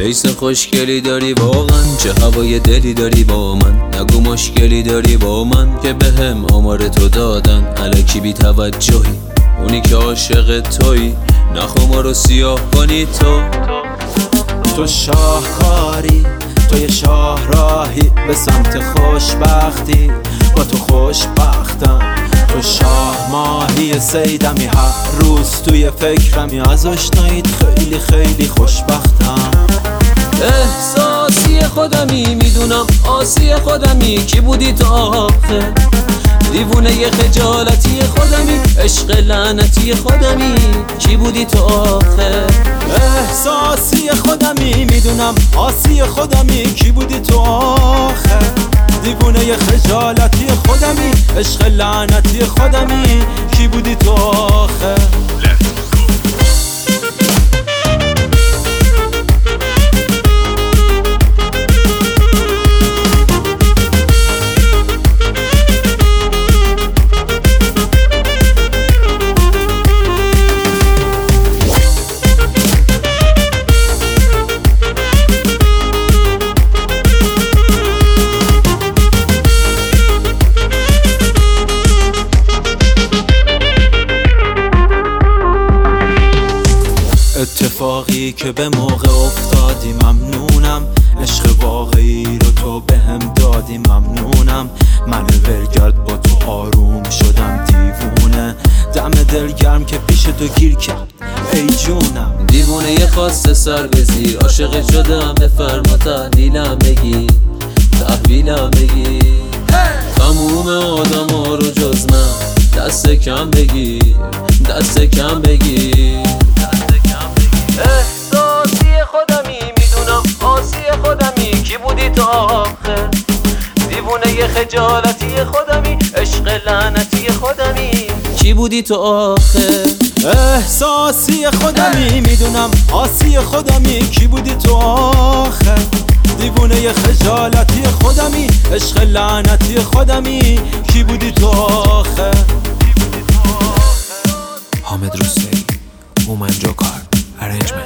فیس خوشگلی داری واقعا، چه هوای دلی داری با من. نگو مشکلی داری با من که بهم آمار تو دادن. الکی بی توجهی اونی که عاشق تویی، نخوا ما رو سیاه کنی. تو شاهکاری، تو یه شاه راهی به سمت خوشبختی. با تو خوشبختم، تو شاه ماهی سیدمی. هر روز توی فکرمی، از آشناییت خیلی خیلی خوشبختم. احساسی خودمی، میدونم آسی خودمی. کی بودی تو آخه؟ دیوونه ی خجالتی خودمی، عشق لعنتی خودمی. کی بودی تو آخه؟ احساسی خودمی، میدونم آسی خودمی. کی بودی تو آخه؟ دیوونه ی خجالتی خودمی، عشق لعنتی خودمی. کی بودی تو آخه؟ اتفاقی که به موقع افتادی ممنونم. عشق واقعی رو تو بهم دادی ممنونم. من ولگرد با تو آروم شدم دیوونه. دم دلگرم که پیش تو گیر کرد ای جونم. دیوونه ی خواسته سر بزیر، عاشق شدم بفرما تحویلم بگی، تحویلم بگی. تموم آدم ها رو جز من دست کم بگیر، دست کم بگیر. احساسی خودمی، میدونم آسی خودمی. کی بودی تو آخه؟ دیوونه ی خجالتی خودمی، عشق لعنتی خودمی. کی بودی تو آخه؟ احساسی خودمی، میدونم آسی خودمی. کی بودی تو آخه؟ دیوونه ی خجالتی خودمی، عشق لعنتی خودمی. کی بودی تو آخه؟ حامد رستمی، مومن جوکار، arrangement.